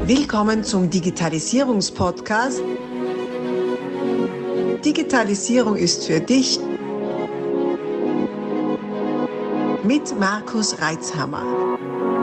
Willkommen zum Digitalisierungspodcast. Digitalisierung ist für dich mit Markus Reitzhammer.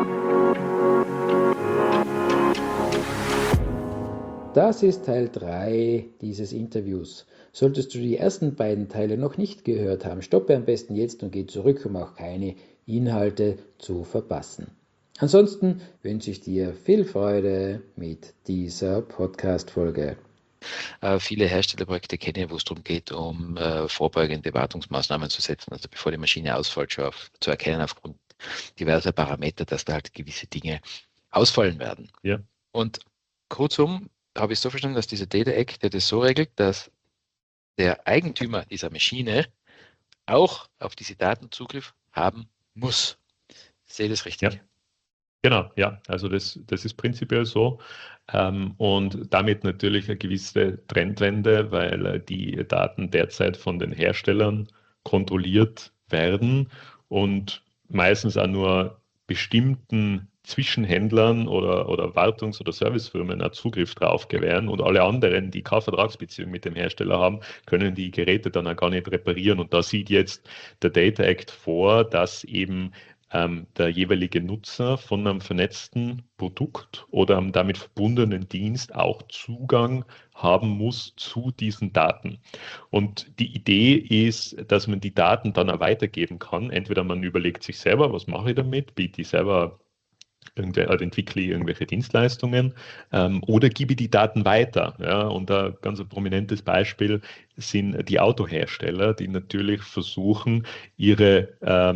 Das ist Teil 3 dieses Interviews. Solltest du die ersten beiden Teile noch nicht gehört haben, stoppe am besten jetzt und geh zurück, um auch keine Inhalte zu verpassen. Ansonsten wünsche ich dir viel Freude mit dieser Podcast-Folge. Viele Herstellerprojekte kenne ich, wo es darum geht, um vorbeugende Wartungsmaßnahmen zu setzen, also bevor die Maschine ausfällt, schon zu erkennen aufgrund diverser Parameter, dass da halt gewisse Dinge ausfallen werden. Ja. Und kurzum habe ich so verstanden, dass dieser Data Act das so regelt, dass der Eigentümer dieser Maschine auch auf diese Daten Zugriff haben muss. Sehe ich das richtig? Ja. Genau, ja, also das ist prinzipiell so und damit natürlich eine gewisse Trendwende, weil die Daten derzeit von den Herstellern kontrolliert werden und meistens auch nur bestimmten Zwischenhändlern oder Wartungs- oder Servicefirmen einen Zugriff drauf gewähren und alle anderen, die keine Vertragsbeziehung mit dem Hersteller haben, können die Geräte dann auch gar nicht reparieren. Und da sieht jetzt der Data Act vor, dass eben der jeweilige Nutzer von einem vernetzten Produkt oder einem damit verbundenen Dienst auch Zugang haben muss zu diesen Daten. Und die Idee ist, dass man die Daten dann auch weitergeben kann. Entweder man überlegt sich selber, was mache ich damit, biete ich selber entwickle ich irgendwelche Dienstleistungen oder gebe ich die Daten weiter. Ja? Und ein ganz prominentes Beispiel sind die Autohersteller, die natürlich versuchen, ihre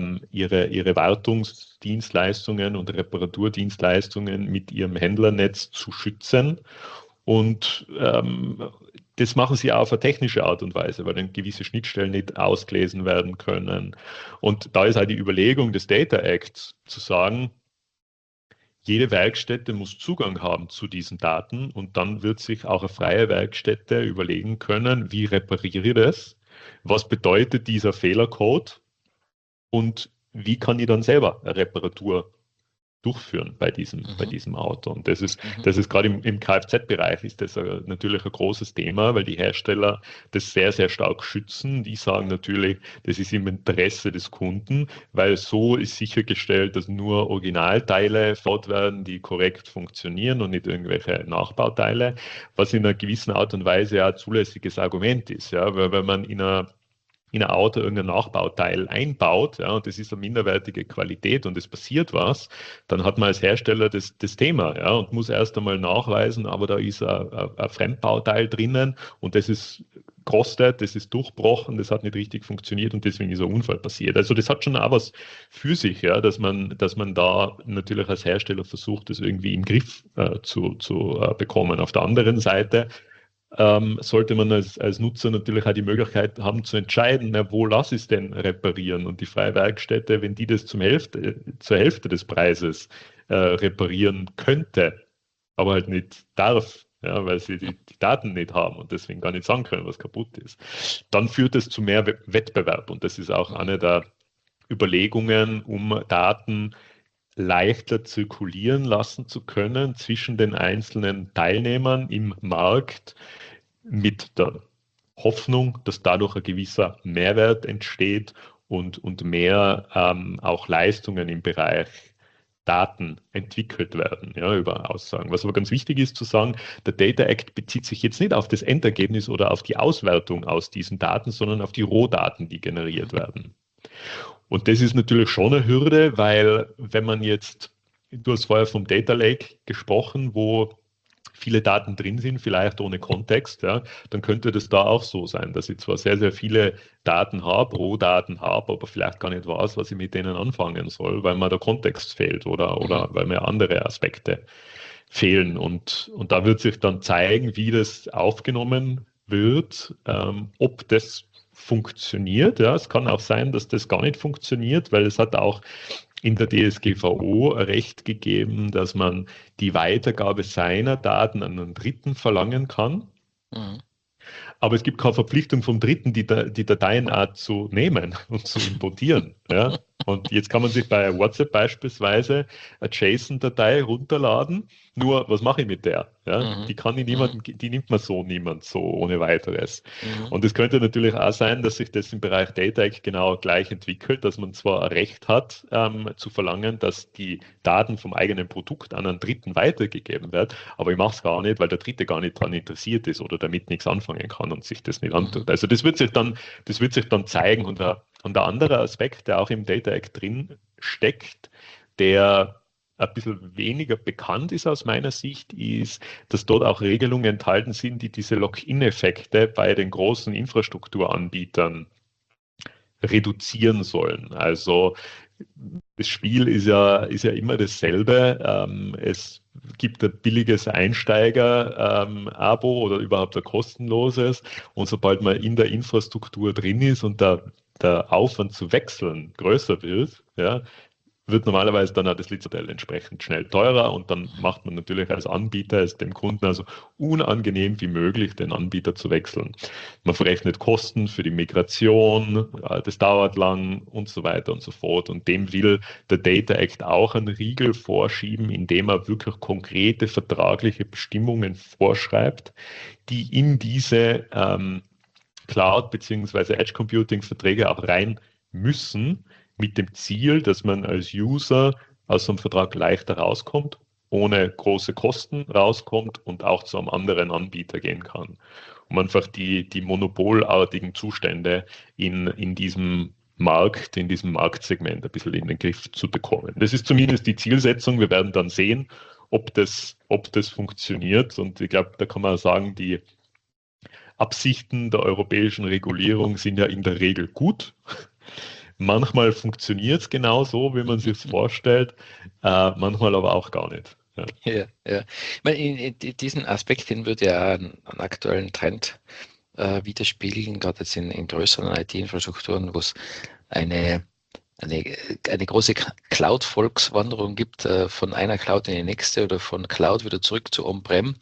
Wartungsdienstleistungen und Reparaturdienstleistungen mit ihrem Händlernetz zu schützen. Und das machen sie auch auf eine technische Art und Weise, weil dann gewisse Schnittstellen nicht ausgelesen werden können. Und da ist auch die Überlegung des Data Acts zu sagen, jede Werkstätte muss Zugang haben zu diesen Daten und dann wird sich auch eine freie Werkstätte überlegen können, wie repariere ich das, was bedeutet dieser Fehlercode und wie kann ich dann selber eine Reparatur durchführen bei diesem Auto. Und das ist gerade im Kfz-Bereich ist das natürlich ein großes Thema, weil die Hersteller das sehr, sehr stark schützen. Die sagen natürlich, das ist im Interesse des Kunden, weil so ist sichergestellt, dass nur Originalteile verbaut werden, die korrekt funktionieren und nicht irgendwelche Nachbauteile, was in einer gewissen Art und Weise ja ein zulässiges Argument ist. Ja, weil wenn man in ein Auto irgendein Nachbauteil einbaut, ja, und das ist eine minderwertige Qualität und es passiert was, dann hat man als Hersteller das Thema, ja, und muss erst einmal nachweisen, aber da ist ein Fremdbauteil drinnen und das ist durchbrochen, das hat nicht richtig funktioniert und deswegen ist ein Unfall passiert. Also das hat schon auch was für sich, ja, dass man da natürlich als Hersteller versucht, das irgendwie im Griff zu bekommen. Auf der anderen Seite sollte man als Nutzer natürlich auch die Möglichkeit haben zu entscheiden, wo lasse ich es denn reparieren. Und die freie Werkstätte, wenn die das zur Hälfte des Preises reparieren könnte, aber halt nicht darf, ja, weil sie die Daten nicht haben und deswegen gar nicht sagen können, was kaputt ist, dann führt es zu mehr Wettbewerb. Und das ist auch eine der Überlegungen, um Daten leichter zirkulieren lassen zu können zwischen den einzelnen Teilnehmern im Markt mit der Hoffnung, dass dadurch ein gewisser Mehrwert entsteht und mehr auch Leistungen im Bereich Daten entwickelt werden, ja, über Aussagen. Was aber ganz wichtig ist zu sagen, der Data Act bezieht sich jetzt nicht auf das Endergebnis oder auf die Auswertung aus diesen Daten, sondern auf die Rohdaten, die generiert werden. Und das ist natürlich schon eine Hürde, weil wenn man jetzt, du hast vorher vom Data Lake gesprochen, wo viele Daten drin sind, vielleicht ohne Kontext, ja, dann könnte das da auch so sein, dass ich zwar sehr, sehr viele Daten habe, Rohdaten habe, aber vielleicht gar nicht weiß, was ich mit denen anfangen soll, weil mir der Kontext fehlt oder weil mir andere Aspekte fehlen. Und da wird sich dann zeigen, wie das aufgenommen wird, ob das funktioniert. Ja, es kann auch sein, dass das gar nicht funktioniert, weil es hat auch in der DSGVO Recht gegeben, dass man die Weitergabe seiner Daten an einen Dritten verlangen kann. aber es gibt keine Verpflichtung vom Dritten, die Dateien auch zu nehmen und zu importieren. Ja? Und jetzt kann man sich bei WhatsApp beispielsweise eine JSON-Datei runterladen. Nur, was mache ich mit der? Ja? Die kann ich die nimmt man niemand so ohne weiteres. Und es könnte natürlich auch sein, dass sich das im Bereich DataEck genau gleich entwickelt, dass man zwar ein Recht hat, zu verlangen, dass die Daten vom eigenen Produkt an einen Dritten weitergegeben werden, aber ich mache es gar nicht, weil der Dritte gar nicht daran interessiert ist oder damit nichts anfangen kann und sich das nicht antut. Also das wird sich dann zeigen. Und ein anderer Aspekt, der auch im DataEck drin steckt, der ein bisschen weniger bekannt ist aus meiner Sicht, ist, dass dort auch Regelungen enthalten sind, die diese Lock-in-Effekte bei den großen Infrastrukturanbietern reduzieren sollen. Also das Spiel ist ja immer dasselbe. Es gibt ein billiges Einsteiger-Abo oder überhaupt ein kostenloses. Und sobald man in der Infrastruktur drin ist und der Aufwand zu wechseln größer wird, ja, wird normalerweise dann auch das Lizardell entsprechend schnell teurer, und dann macht man natürlich als Anbieter es dem Kunden also unangenehm wie möglich, den Anbieter zu wechseln. Man verrechnet Kosten für die Migration, das dauert lang und so weiter und so fort, und dem will der Data Act auch einen Riegel vorschieben, indem er wirklich konkrete vertragliche Bestimmungen vorschreibt, die in diese Cloud- bzw. Edge-Computing-Verträge auch rein müssen, mit dem Ziel, dass man als User aus so einem Vertrag leichter rauskommt, ohne große Kosten rauskommt und auch zu einem anderen Anbieter gehen kann, um einfach die monopolartigen Zustände in diesem Markt, in diesem Marktsegment ein bisschen in den Griff zu bekommen. Das ist zumindest die Zielsetzung. Wir werden dann sehen, ob das funktioniert. Und ich glaube, da kann man sagen, die Absichten der europäischen Regulierung sind ja in der Regel gut. Manchmal funktioniert es genau so, wie man sich es vorstellt, manchmal aber auch gar nicht. Ja. Ja. Ich meine, diesen Aspekt, den würde ja einen aktuellen Trend widerspiegeln, gerade jetzt in größeren IT-Infrastrukturen, wo es eine große Cloud-Volkswanderung gibt, von einer Cloud in die nächste oder von Cloud wieder zurück zu On-Prem.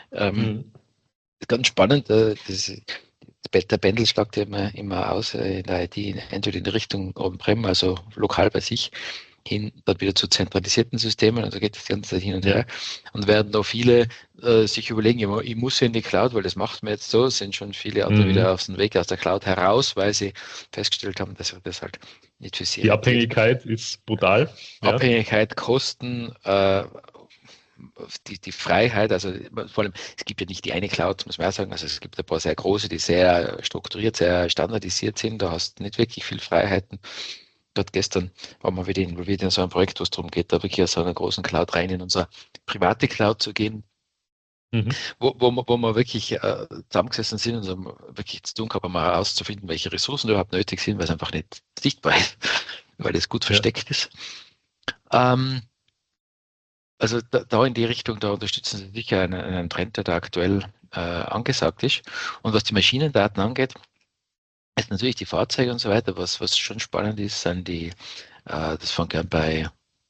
Ganz spannend, der Pendel schlagt ja immer aus in der IT, entweder in die Richtung On-Prem, also lokal bei sich, hin, dann wieder zu zentralisierten Systemen, also geht das Ganze hin und her. Und werden da viele sich überlegen, ich muss ja in die Cloud, weil das macht man jetzt so, sind schon viele andere wieder auf dem Weg aus der Cloud heraus, weil sie festgestellt haben, dass das halt nicht für sie. Die Abhängigkeit ist brutal. Abhängigkeit, Kosten, die Freiheit, also vor allem, es gibt ja nicht die eine Cloud, muss man auch sagen, also es gibt ein paar sehr große, die sehr strukturiert, sehr standardisiert sind, da hast du nicht wirklich viel Freiheiten. Gerade gestern waren wir wieder involviert in so ein Projekt, wo es darum geht, da wirklich aus so einer großen Cloud rein in unsere private Cloud zu gehen, wo wir wirklich zusammengesessen sind und so wirklich zu tun gehabt, mal herauszufinden, welche Ressourcen überhaupt nötig sind, weil es einfach nicht sichtbar ist, weil es gut versteckt ist. Also da in die Richtung, da unterstützen Sie sicher einen Trend, der da aktuell angesagt ist. Und was die Maschinendaten angeht, ist natürlich die Fahrzeuge und so weiter. Was schon spannend ist, sind das fängt an bei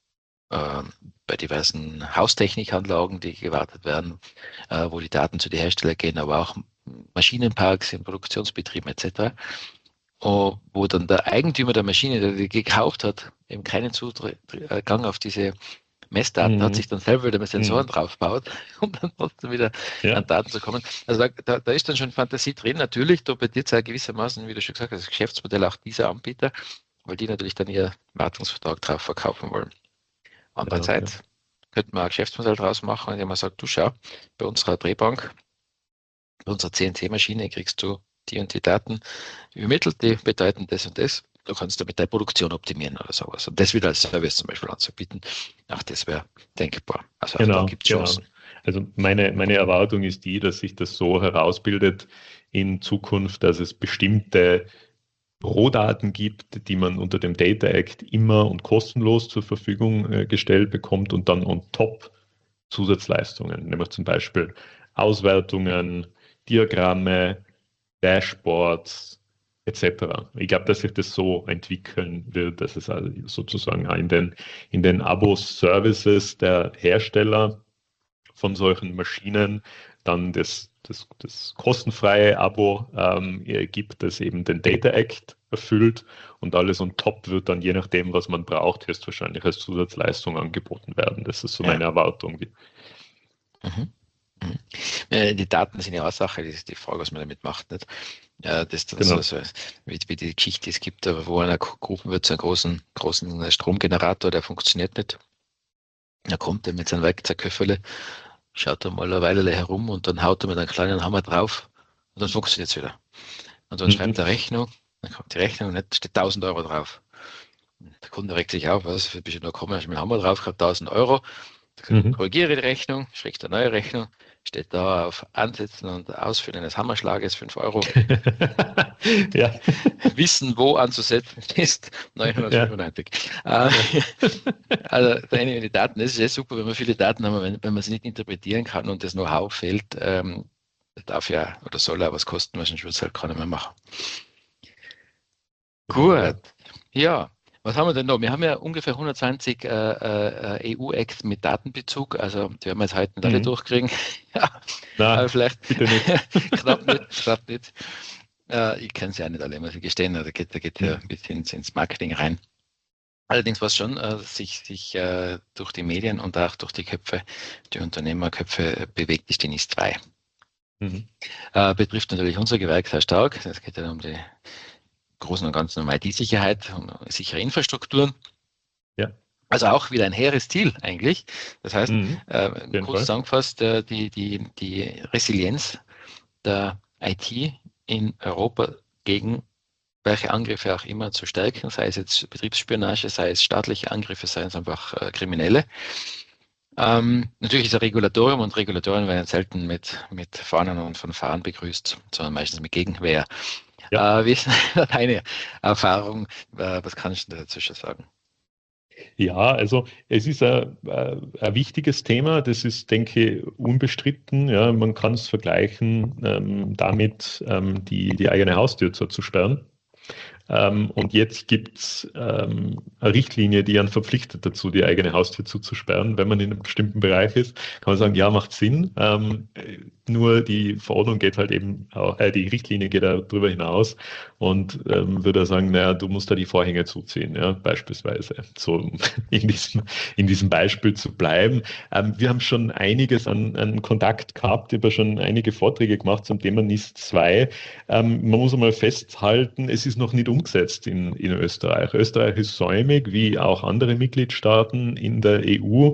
diversen Haustechnikanlagen, die gewartet werden, wo die Daten zu den Herstellern gehen, aber auch Maschinenparks in Produktionsbetrieben etc., wo dann der Eigentümer der Maschine, der die gekauft hat, eben keinen Zugang auf diese Messdaten hat, sich dann selber wieder mit Sensoren draufbaut, um dann trotzdem wieder an Daten zu kommen. Also da ist dann schon Fantasie drin. Natürlich profitiert es gewissermaßen, wie du schon gesagt hast, das Geschäftsmodell auch dieser Anbieter, weil die natürlich dann ihr Wartungsvertrag drauf verkaufen wollen. Andererseits könnte man ein Geschäftsmodell draus machen, indem man sagt, du schau, bei unserer Drehbank, bei unserer CNC-Maschine kriegst du die und die Daten übermittelt, die bedeuten das und das. Du kannst damit deine Produktion optimieren oder sowas. Und das wieder als Service zum Beispiel anzubieten, ach, das wäre denkbar. Also da gibt es Chancen. Also meine Erwartung ist die, dass sich das so herausbildet in Zukunft, dass es bestimmte Rohdaten gibt, die man unter dem Data Act immer und kostenlos zur Verfügung gestellt bekommt, und dann on top Zusatzleistungen, nämlich zum Beispiel Auswertungen, Diagramme, Dashboards etc. Ich glaube, dass sich das so entwickeln wird, dass es also sozusagen in den Abo-Services der Hersteller von solchen Maschinen dann das das kostenfreie Abo gibt, das eben den Data Act erfüllt, und alles on top wird dann, je nachdem, was man braucht, höchstwahrscheinlich als Zusatzleistung angeboten werden. Das ist so meine Erwartung. Mhm. Mhm. Die Daten sind ja auch Sache, das ist die Frage, was man damit macht. Nicht? Das Genau. so, wie die Geschichte es gibt, wo einer gerufen wird zu einem großen Stromgenerator, der funktioniert nicht. Da kommt er mit seinem Werkzeugköfferle, schaut er mal eine Weile herum und dann haut er mit einem kleinen Hammer drauf und dann funktioniert es wieder. Und dann schreibt er Rechnung, dann kommt die Rechnung und nicht steht 1.000 Euro drauf. Der Kunde regt sich auf, was, bist du nur gekommen, hast mit dem Hammer drauf gehabt, 1.000 Euro. Korrigiere die Rechnung, schlägt eine neue Rechnung, steht da auf Ansetzen und Ausfüllen eines Hammerschlages 5 Euro. Ja. Wissen, wo anzusetzen ist 995. Ja. Also die Daten, das ist ja super, wenn man viele Daten haben, wenn man sie nicht interpretieren kann und das Know-how fehlt, darf ja oder soll ja was kosten, weil sonst wird es halt keiner mehr machen. Gut, ja. Was haben wir denn noch? Wir haben ja ungefähr 120 EU-Acts mit Datenbezug, also die werden wir jetzt heute nicht alle durchkriegen. Ja, aber vielleicht bitte nicht. knapp nicht. Ich kenne sie ja nicht alle, muss ich gestehen, da geht ja ein bisschen ins Marketing rein. Allerdings was schon sich durch die Medien und auch durch die Unternehmerköpfe bewegt, ist die NIS 2. Betrifft natürlich unser Gewerk sehr stark. Es geht ja um die Großen und Ganzen um IT-Sicherheit, um sichere Infrastrukturen. Ja. Also auch wieder ein hehres Ziel eigentlich. Das heißt, kurz zusammengefasst, die Resilienz der IT in Europa gegen welche Angriffe auch immer zu stärken, sei es jetzt Betriebsspionage, sei es staatliche Angriffe, sei es einfach Kriminelle. Natürlich ist ein Regulatorium, und Regulatorien werden selten mit Fahnen und Fanfaren begrüßt, sondern meistens mit Gegenwehr. Ja. Wie ist deine Erfahrung? Was kannst du dazu schon sagen? Ja, also es ist ein wichtiges Thema, das ist, denke ich, unbestritten. Ja, man kann es vergleichen damit, die eigene Haustür zu sperren. Und jetzt gibt es eine Richtlinie, die einen verpflichtet dazu, die eigene Haustür zuzusperren. Wenn man in einem bestimmten Bereich ist, kann man sagen, ja, macht Sinn. Nur die Verordnung geht halt eben, die Richtlinie geht darüber hinaus und würde sagen, naja, du musst da die Vorhänge zuziehen, ja, beispielsweise. So in diesem Beispiel zu bleiben. Wir haben schon einiges an Kontakt gehabt, ich habe schon einige Vorträge gemacht zum Thema NIS 2. Man muss einmal festhalten, es ist noch nicht umgesetzt in Österreich. Österreich ist säumig, wie auch andere Mitgliedstaaten in der EU.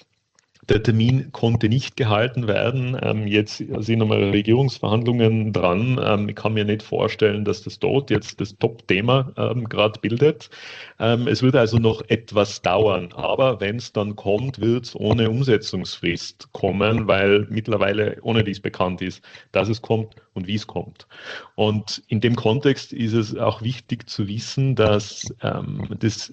Der Termin konnte nicht gehalten werden. Jetzt sind nochmal Regierungsverhandlungen dran. Ich kann mir nicht vorstellen, dass das dort jetzt das Top-Thema gerade bildet. Es wird also noch etwas dauern. Aber wenn es dann kommt, wird es ohne Umsetzungsfrist kommen, weil mittlerweile ohne dies bekannt ist, dass es kommt und wie es kommt. Und in dem Kontext ist es auch wichtig zu wissen, dass das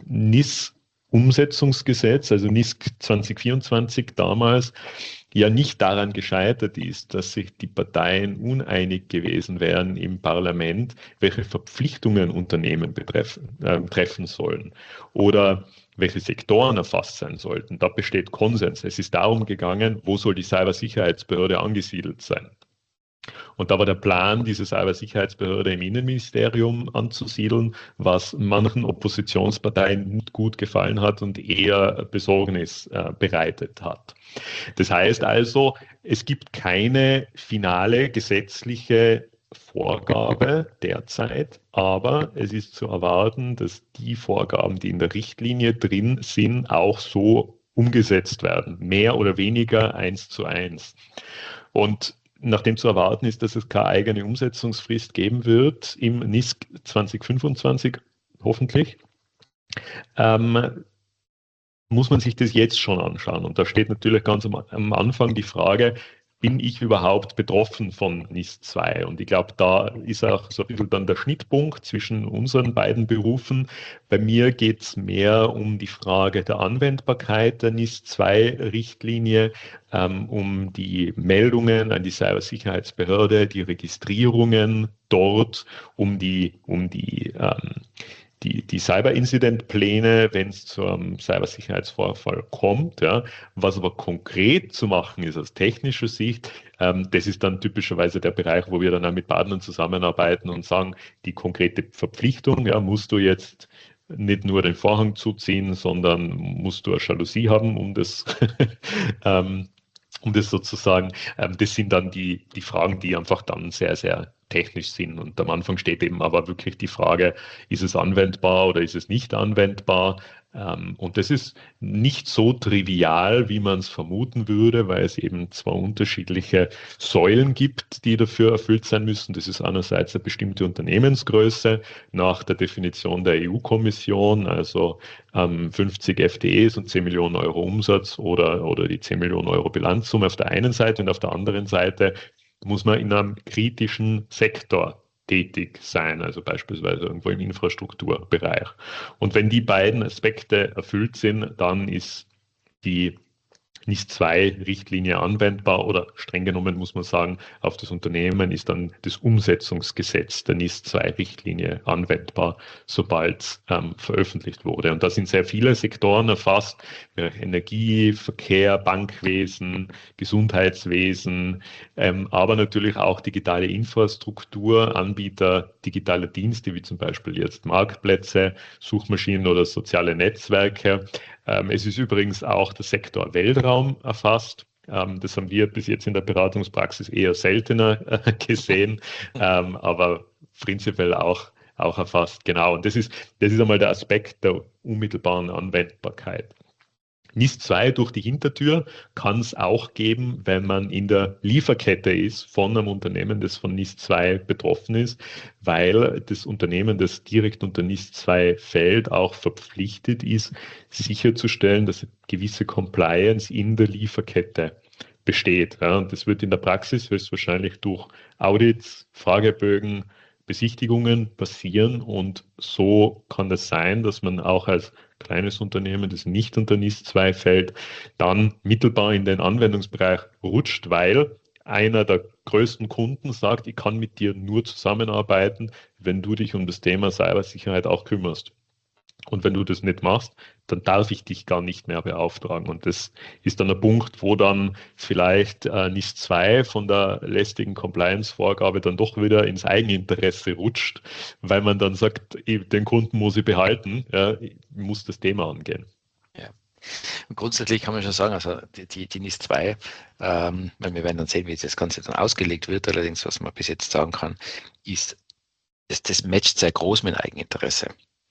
NIS-Umsetzungsgesetz, also NIS 2024 damals, ja nicht daran gescheitert ist, dass sich die Parteien uneinig gewesen wären im Parlament, welche Verpflichtungen Unternehmen treffen sollen oder welche Sektoren erfasst sein sollten. Da besteht Konsens. Es ist darum gegangen, wo soll die Cybersicherheitsbehörde angesiedelt sein. Und da war der Plan, diese Cybersicherheitsbehörde im Innenministerium anzusiedeln, was manchen Oppositionsparteien nicht gut gefallen hat und eher Besorgnis bereitet hat. Das heißt also, es gibt keine finale gesetzliche Vorgabe derzeit, aber es ist zu erwarten, dass die Vorgaben, die in der Richtlinie drin sind, auch so umgesetzt werden, mehr oder weniger 1:1. Und nachdem zu erwarten ist, dass es keine eigene Umsetzungsfrist geben wird im NIS 2025, hoffentlich, muss man sich das jetzt schon anschauen. Und da steht natürlich ganz am Anfang die Frage, bin ich überhaupt betroffen von NIS 2? Und ich glaube, da ist auch so ein bisschen dann der Schnittpunkt zwischen unseren beiden Berufen. Bei mir geht es mehr um die Frage der Anwendbarkeit der NIS 2-Richtlinie, um die Meldungen an die Cybersicherheitsbehörde, die Registrierungen dort, um die die Cyber-Incident-Pläne, wenn es zu einem Cybersicherheitsvorfall kommt. Ja. Was aber konkret zu machen ist aus technischer Sicht, das ist dann typischerweise der Bereich, wo wir dann auch mit Partnern zusammenarbeiten und sagen, die konkrete Verpflichtung, ja, musst du jetzt nicht nur den Vorhang zuziehen, sondern musst du eine Jalousie haben, um das sozusagen, das sind dann die Fragen, die einfach dann sehr, sehr technisch sind. Und am Anfang steht eben aber wirklich die Frage, ist es anwendbar oder ist es nicht anwendbar? Und das ist nicht so trivial, wie man es vermuten würde, weil es eben zwei unterschiedliche Säulen gibt, die dafür erfüllt sein müssen. Das ist einerseits eine bestimmte Unternehmensgröße nach der Definition der EU-Kommission, also 50 FTEs und 10 Millionen Euro Umsatz oder die 10 Millionen Euro Bilanzsumme auf der einen Seite, und auf der anderen Seite muss man in einem kritischen Sektor tätig sein, also beispielsweise irgendwo im Infrastrukturbereich. Und wenn die beiden Aspekte erfüllt sind, dann ist die NIS-2-Richtlinie anwendbar, oder streng genommen muss man sagen, auf das Unternehmen ist dann das Umsetzungsgesetz der NIS-2-Richtlinie anwendbar, sobald es veröffentlicht wurde. Und da sind sehr viele Sektoren erfasst: Energie, Verkehr, Bankwesen, Gesundheitswesen, aber natürlich auch digitale Infrastruktur, Anbieter digitaler Dienste, wie zum Beispiel jetzt Marktplätze, Suchmaschinen oder soziale Netzwerke. Es ist übrigens auch der Sektor Weltraum erfasst. Das haben wir bis jetzt in der Beratungspraxis eher seltener gesehen, aber prinzipiell auch erfasst. Genau, und das ist einmal der Aspekt der unmittelbaren Anwendbarkeit. NIS-2 durch die Hintertür kann es auch geben, wenn man in der Lieferkette ist von einem Unternehmen, das von NIS-2 betroffen ist, weil das Unternehmen, das direkt unter NIS-2 fällt, auch verpflichtet ist, sicherzustellen, dass gewisse Compliance in der Lieferkette besteht. Ja, und das wird in der Praxis höchstwahrscheinlich durch Audits, Fragebögen, Besichtigungen passieren, und so kann es sein, dass man auch als kleines Unternehmen, das nicht unter NIS-2 fällt, dann mittelbar in den Anwendungsbereich rutscht, weil einer der größten Kunden sagt, ich kann mit dir nur zusammenarbeiten, wenn du dich um das Thema Cybersicherheit auch kümmerst. Und wenn du das nicht machst, dann darf ich dich gar nicht mehr beauftragen. Und das ist dann ein Punkt, wo dann vielleicht NIS-2 von der lästigen Compliance-Vorgabe dann doch wieder ins Eigeninteresse rutscht, weil man dann sagt, den Kunden muss ich behalten, ja, ich muss das Thema angehen. Ja. Und grundsätzlich kann man schon sagen, also die NIS-2, weil wir werden dann sehen, wie das Ganze dann ausgelegt wird, allerdings, was man bis jetzt sagen kann, ist, das matcht sehr groß mit Eigeninteresse.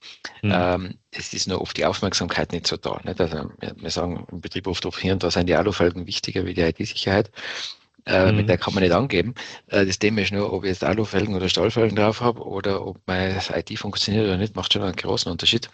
Es ist nur oft die Aufmerksamkeit nicht so da. Nicht? Also wir sagen im Betrieb oft, hier und da sind die Alufelgen wichtiger wie die IT-Sicherheit. Mit der kann man nicht angeben. Das Thema ist nur, ob ich jetzt Alufelgen oder Stahlfelgen drauf habe oder ob mein IT funktioniert oder nicht, macht schon einen großen Unterschied.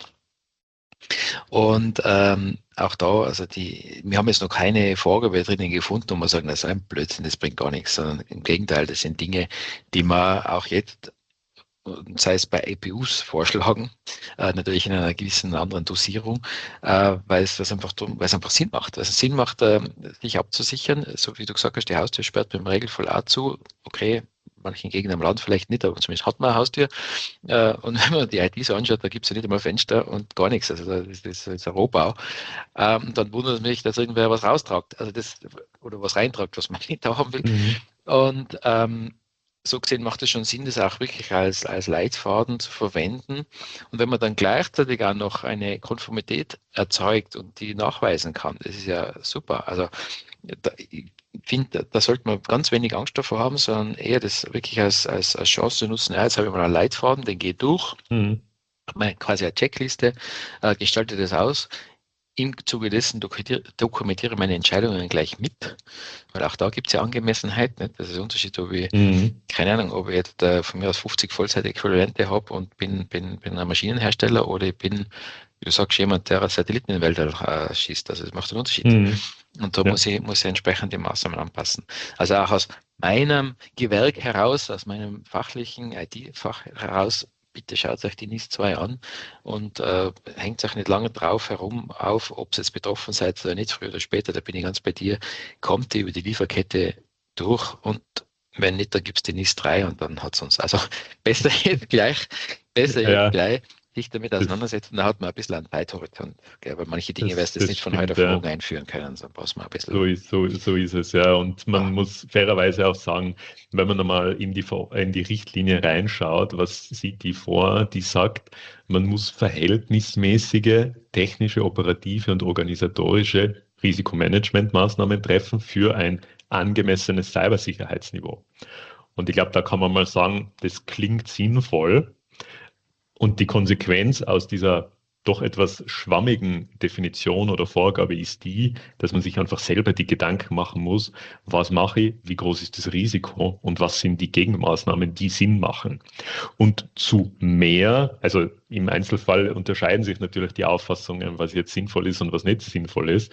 Und auch da, also wir haben jetzt noch keine Vorgabe drinnen gefunden, wo man sagen, das ist ein Blödsinn, das bringt gar nichts, sondern im Gegenteil, das sind Dinge, die man auch jetzt, sei es bei APUs vorschlagen, natürlich in einer gewissen anderen Dosierung, weil es einfach Sinn macht. Also Sinn macht, sich abzusichern, so wie du gesagt hast, die Haustür sperrt mit dem Regelfall auch zu. Okay, manchen Gegenden am Land vielleicht nicht, aber zumindest hat man eine Haustür. Und wenn man die IT so anschaut, da gibt es ja nicht einmal Fenster und gar nichts. Also das ist ein Rohbau. Dann wundert es mich, dass irgendwer was raustragt, also oder was reintragt, was man nicht da haben will. Und so gesehen macht es schon Sinn, das auch wirklich als Leitfaden zu verwenden. Und wenn man dann gleichzeitig auch noch eine Konformität erzeugt und die nachweisen kann, das ist ja super. Also ich finde, da sollte man ganz wenig Angst davor haben, sondern eher das wirklich als Chance nutzen. Ja, jetzt habe ich mal einen Leitfaden, den gehe ich durch, quasi eine Checkliste, gestalte das aus. Im Zuge dessen dokumentiere meine Entscheidungen gleich mit, weil auch da gibt es ja Angemessenheit. Nicht? Das ist der Unterschied, ob ich, keine Ahnung, ob ich jetzt von mir aus 50 Vollzeit-Äquivalente habe und bin ein Maschinenhersteller, oder ich bin, wie du sagst, jemand, der Satelliten in den Weltall schießt. Also das macht einen Unterschied. Und da muss ich entsprechend die Maßnahmen anpassen. Also auch aus meinem Gewerk heraus, aus meinem fachlichen IT-Fach heraus, bitte schaut euch die NIS-2 an und hängt euch nicht lange drauf herum auf, ob ihr jetzt betroffen seid oder nicht, früher oder später, da bin ich ganz bei dir, kommt ihr über die Lieferkette durch, und wenn nicht, dann gibt es die NIS-3 und dann hat es uns. Also besser jetzt gleich, sich damit auseinandersetzen, da hat man ein bisschen einen Zeithorizont. Gell? Weil manche Dinge wirst du das jetzt nicht von stimmt, heute auf ja. morgen einführen können, so brauchst man ein bisschen. So ist es, ja. Und man muss fairerweise auch sagen, wenn man einmal in die Richtlinie reinschaut, was sieht die vor? Die sagt, man muss verhältnismäßige technische, operative und organisatorische Risikomanagementmaßnahmen treffen für ein angemessenes Cybersicherheitsniveau. Und ich glaube, da kann man mal sagen, das klingt sinnvoll. Und die Konsequenz aus dieser doch etwas schwammigen Definition oder Vorgabe ist die, dass man sich einfach selber die Gedanken machen muss, was mache ich, wie groß ist das Risiko und was sind die Gegenmaßnahmen, die Sinn machen. Und zu mehr, also im Einzelfall unterscheiden sich natürlich die Auffassungen, was jetzt sinnvoll ist und was nicht sinnvoll ist.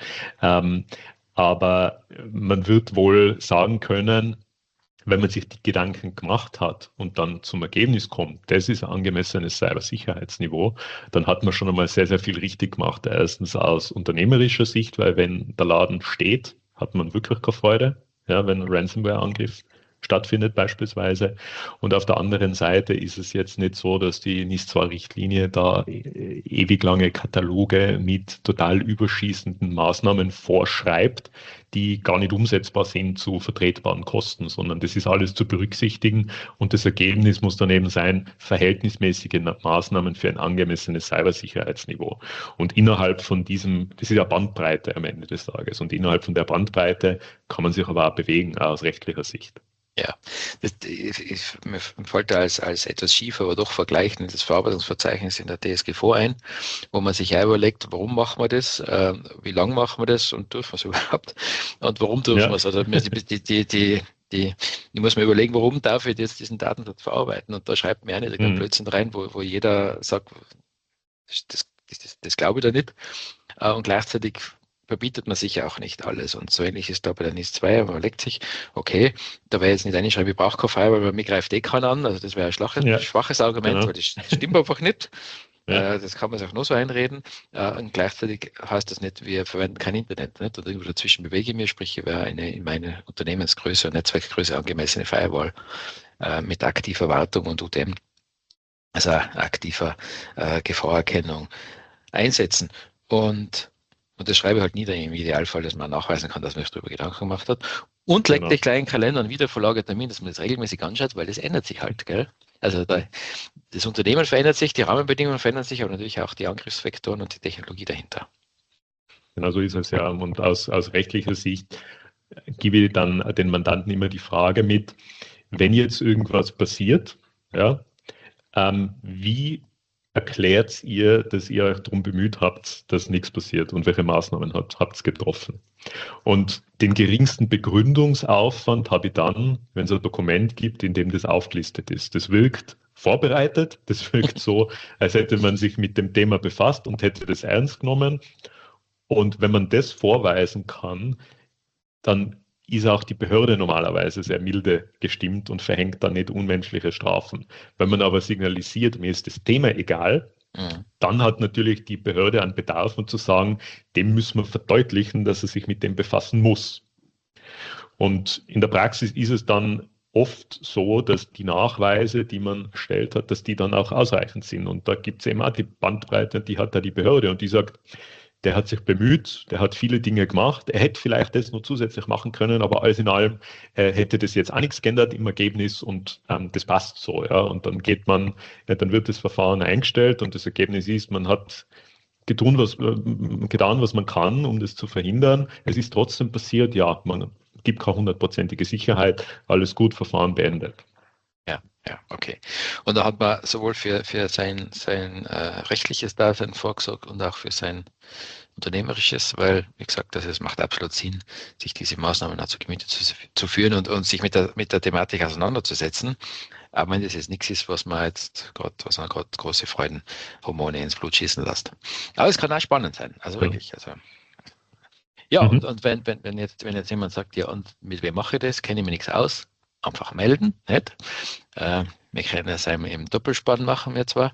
Aber man wird wohl sagen können, wenn man sich die Gedanken gemacht hat und dann zum Ergebnis kommt, das ist ein angemessenes Cybersicherheitsniveau, dann hat man schon einmal sehr, sehr viel richtig gemacht. Erstens aus unternehmerischer Sicht, weil wenn der Laden steht, hat man wirklich keine Freude, ja, wenn ein Ransomware-Angriff stattfindet beispielsweise. Und auf der anderen Seite ist es jetzt nicht so, dass die NIS-2-Richtlinie da ewig lange Kataloge mit total überschießenden Maßnahmen vorschreibt, die gar nicht umsetzbar sind zu vertretbaren Kosten, sondern das ist alles zu berücksichtigen und das Ergebnis muss dann eben sein, verhältnismäßige Maßnahmen für ein angemessenes Cybersicherheitsniveau. Und innerhalb von diesem, das ist ja Bandbreite am Ende des Tages, und innerhalb von der Bandbreite kann man sich aber auch bewegen, auch aus rechtlicher Sicht. Ja, mir fällt da als etwas schief, aber doch vergleichen das Verarbeitungsverzeichnis in der DSGVO ein, wo man sich ja überlegt, warum machen wir das, wie lange machen wir das und dürfen wir es überhaupt und warum dürfen wir es. Also ich muss mir überlegen, warum darf ich jetzt diesen Datensatz verarbeiten, und da schreibt mir einer irgendeinen Blödsinn rein, wo jeder sagt, das glaube ich da nicht, und gleichzeitig verbietet man sich ja auch nicht alles. Und so ähnlich ist da bei der NIS 2, aber man legt sich, okay, da wäre jetzt nicht reinschreiben, ich brauche kein Firewall, weil mir greift eh keiner an. Also das wäre ein schwaches Argument, genau. Weil das stimmt einfach nicht. Ja. Das kann man sich auch nur so einreden. Und gleichzeitig heißt das nicht, wir verwenden kein Internet. Nicht? Und irgendwo dazwischen bewege ich mich, sprich, ich wäre eine in meine Unternehmensgröße und Netzwerkgröße angemessene Firewall mit aktiver Wartung und UTM, also aktiver Gefahrerkennung einsetzen. Und das schreibe ich halt nieder im Idealfall, dass man nachweisen kann, dass man sich darüber Gedanken gemacht hat. Und legt den kleinen Kalender einen wiederverlagerten Termin, dass man das regelmäßig anschaut, weil das ändert sich halt, gell? Also das Unternehmen verändert sich, die Rahmenbedingungen verändern sich, aber natürlich auch die Angriffsvektoren und die Technologie dahinter. Genau so ist es ja. Und aus rechtlicher Sicht gebe ich dann den Mandanten immer die Frage mit, wenn jetzt irgendwas passiert, ja, wie erklärt ihr, dass ihr euch darum bemüht habt, dass nichts passiert, und welche Maßnahmen habt ihr getroffen? Und den geringsten Begründungsaufwand habe ich dann, wenn es ein Dokument gibt, in dem das aufgelistet ist. Das wirkt vorbereitet, das wirkt so, als hätte man sich mit dem Thema befasst und hätte das ernst genommen. Und wenn man das vorweisen kann, dann ist auch die Behörde normalerweise sehr milde gestimmt und verhängt dann nicht unmenschliche Strafen. Wenn man aber signalisiert, mir ist das Thema egal, dann hat natürlich die Behörde einen Bedarf, und zu sagen, dem müssen wir verdeutlichen, dass er sich mit dem befassen muss. Und in der Praxis ist es dann oft so, dass die Nachweise, die man erstellt hat, dass die dann auch ausreichend sind. Und da gibt es eben auch die Bandbreite, die hat da die Behörde, und die sagt, der hat sich bemüht, der hat viele Dinge gemacht, er hätte vielleicht das noch zusätzlich machen können, aber alles in allem hätte das jetzt auch nichts geändert im Ergebnis, und das passt so. Ja. Und dann dann wird das Verfahren eingestellt, und das Ergebnis ist, man hat getan, was man kann, um das zu verhindern. Es ist trotzdem passiert, ja, man gibt keine 100%ige Sicherheit, alles gut, Verfahren beendet. Ja, okay. Und da hat man sowohl für sein rechtliches Dasein vorgesorgt und auch für sein unternehmerisches, weil, wie gesagt, es macht absolut Sinn, sich diese Maßnahmen auch zu Gemüte zu führen und sich mit der Thematik auseinanderzusetzen. Aber wenn das jetzt nichts ist, was man gerade große Freudenhormone ins Blut schießen lässt. Aber es kann auch spannend sein, also wirklich. Also. Ja, und wenn jetzt jemand sagt, ja, und mit wem mache ich das, kenne ich mir nichts aus, einfach melden, nicht? Wir können es im Doppelspann machen, wir zwar.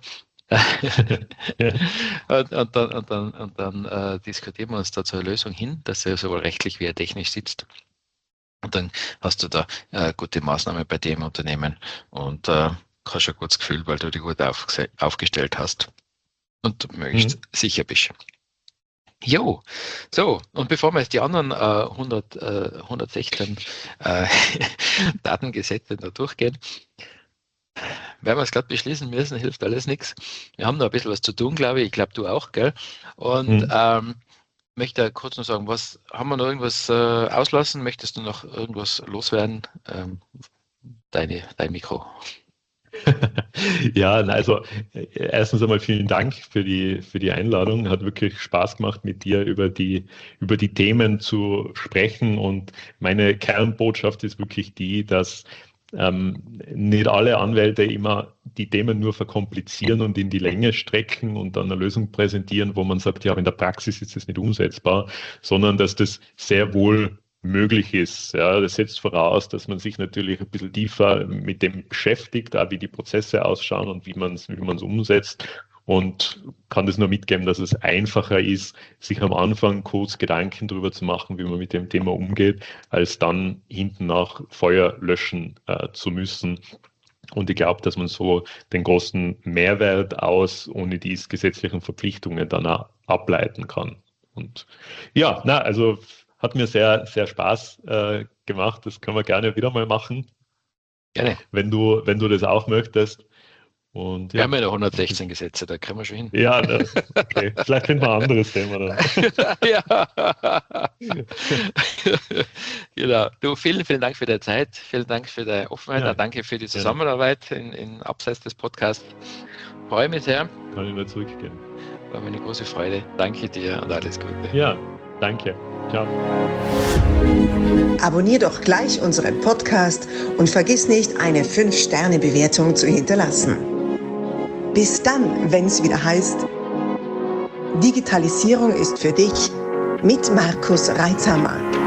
und dann diskutieren wir uns da zur Lösung hin, dass er sowohl rechtlich wie technisch sitzt. Und dann hast du da gute Maßnahmen bei dem Unternehmen und hast ein gutes Gefühl, weil du dich gut aufgestellt hast. und du möglichst sicher bist. Jo, so, und bevor wir jetzt die anderen 116 Datengesetze da durchgehen, werden wir es gerade beschließen müssen, hilft alles nichts. Wir haben noch ein bisschen was zu tun, glaube ich. Ich glaube, du auch, gell? Und möchte kurz noch sagen, haben wir noch irgendwas auslassen? Möchtest du noch irgendwas loswerden? Dein Mikro. Ja, also erstens einmal vielen Dank für die Einladung. Hat wirklich Spaß gemacht, mit dir über die Themen zu sprechen. Und meine Kernbotschaft ist wirklich die, dass nicht alle Anwälte immer die Themen nur verkomplizieren und in die Länge strecken und dann eine Lösung präsentieren, wo man sagt, ja, in der Praxis ist das nicht umsetzbar, sondern dass das sehr wohl möglich ist. Ja, das setzt voraus, dass man sich natürlich ein bisschen tiefer mit dem beschäftigt, auch wie die Prozesse ausschauen und wie man es umsetzt. Und kann das nur mitgeben, dass es einfacher ist, sich am Anfang kurz Gedanken darüber zu machen, wie man mit dem Thema umgeht, als dann hinten nach Feuer löschen zu müssen. Und ich glaube, dass man so den großen Mehrwert ohne die gesetzlichen Verpflichtungen dann auch ableiten kann. Und ja, also hat mir sehr, sehr Spaß gemacht. Das können wir gerne wieder mal machen. Gerne. Wenn du das auch möchtest. Und, wir haben ja noch 116 Gesetze, da kriegen wir schon hin. Ja, okay. Vielleicht finden wir ein anderes Thema dann. Ja. Genau. Du, vielen, vielen Dank für deine Zeit. Vielen Dank für deine Offenheit. Ja. Danke für die Zusammenarbeit in abseits des Podcasts. Freue mich sehr. Kann ich nur zurückgehen. War mir eine große Freude. Danke dir und alles Gute. Ja, danke. Ciao. Abonnier doch gleich unseren Podcast und vergiss nicht, eine 5-Sterne-Bewertung zu hinterlassen. Bis dann, wenn es wieder heißt, Digitalisierung ist für dich mit Markus Reitzhammer.